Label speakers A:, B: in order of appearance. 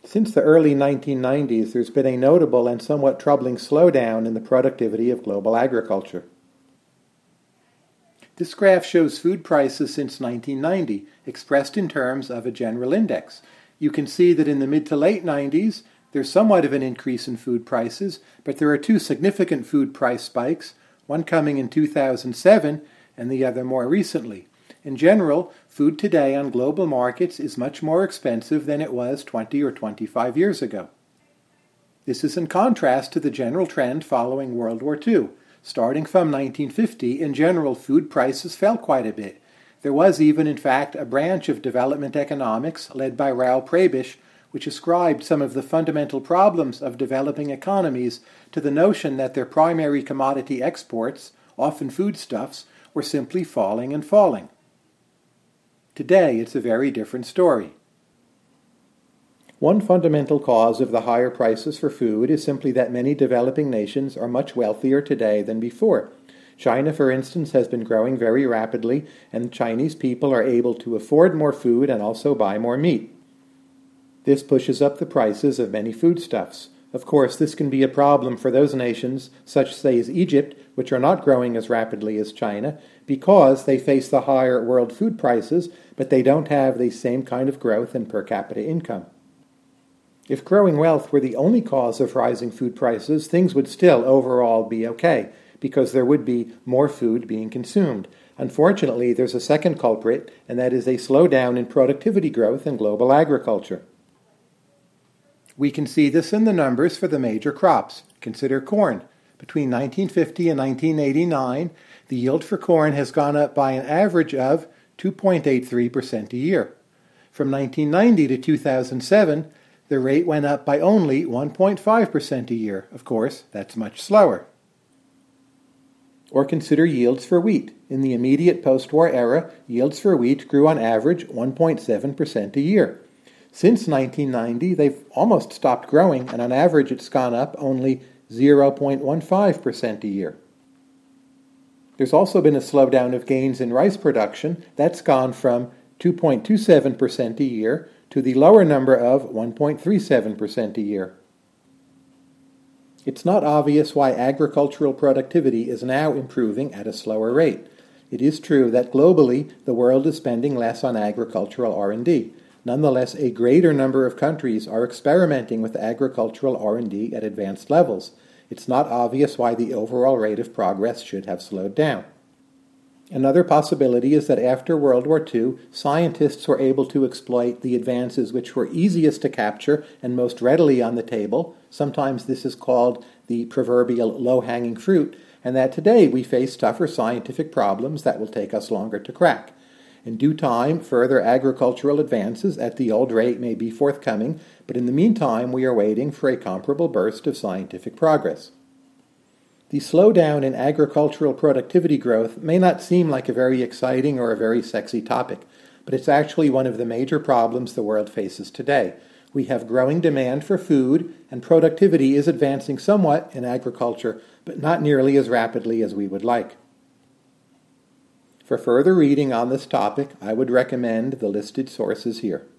A: Since the early 1990s, there's been a notable and somewhat troubling slowdown in the productivity of global agriculture. This graph shows food prices since 1990, expressed in terms of a general index. You can see that in the mid to late 90s, there's somewhat of an increase in food prices, but there are two significant food price spikes, one coming in 2007 and the other more recently. In general, food today on global markets is much more expensive than it was 20 or 25 years ago. This is in contrast to the general trend following World War II. Starting from 1950, in general, food prices fell quite a bit. There was even, in fact, a branch of development economics led by Raoul Prebisch, which ascribed some of the fundamental problems of developing economies to the notion that their primary commodity exports, often foodstuffs, were simply falling and falling. Today, it's a very different story. One fundamental cause of the higher prices for food is simply that many developing nations are much wealthier today than before. China, for instance, has been growing very rapidly, and Chinese people are able to afford more food and also buy more meat. This pushes up the prices of many foodstuffs. Of course, this can be a problem for those nations, such say as Egypt, which are not growing as rapidly as China, because they face the higher world food prices, but they don't have the same kind of growth in per capita income. If growing wealth were the only cause of rising food prices, things would still overall be okay, because there would be more food being consumed. Unfortunately, there's a second culprit, and that is a slowdown in productivity growth in global agriculture. We can see this in the numbers for the major crops. Consider corn. Between 1950 and 1989, the yield for corn has gone up by an average of 2.83% a year. From 1990 to 2007, the rate went up by only 1.5% a year. Of course, that's much slower. Or consider yields for wheat. In the immediate post-war era, yields for wheat grew on average 1.7% a year. Since 1990, they've almost stopped growing, and on average it's gone up only 0.15% a year. There's also been a slowdown of gains in rice production. That's gone from 2.27% a year to the lower number of 1.37% a year. It's not obvious why agricultural productivity is now improving at a slower rate. It is true that globally the world is spending less on agricultural R&D. Nonetheless, a greater number of countries are experimenting with agricultural R&D at advanced levels. It's not obvious why the overall rate of progress should have slowed down. Another possibility is that after World War II, scientists were able to exploit the advances which were easiest to capture and most readily on the table. Sometimes this is called the proverbial low-hanging fruit, and that today we face tougher scientific problems that will take us longer to crack. In due time, further agricultural advances at the old rate may be forthcoming, but in the meantime we are waiting for a comparable burst of scientific progress. The slowdown in agricultural productivity growth may not seem like a very exciting or a very sexy topic, but it's actually one of the major problems the world faces today. We have growing demand for food, and productivity is advancing somewhat in agriculture, but not nearly as rapidly as we would like. For further reading on this topic, I would recommend the listed sources here.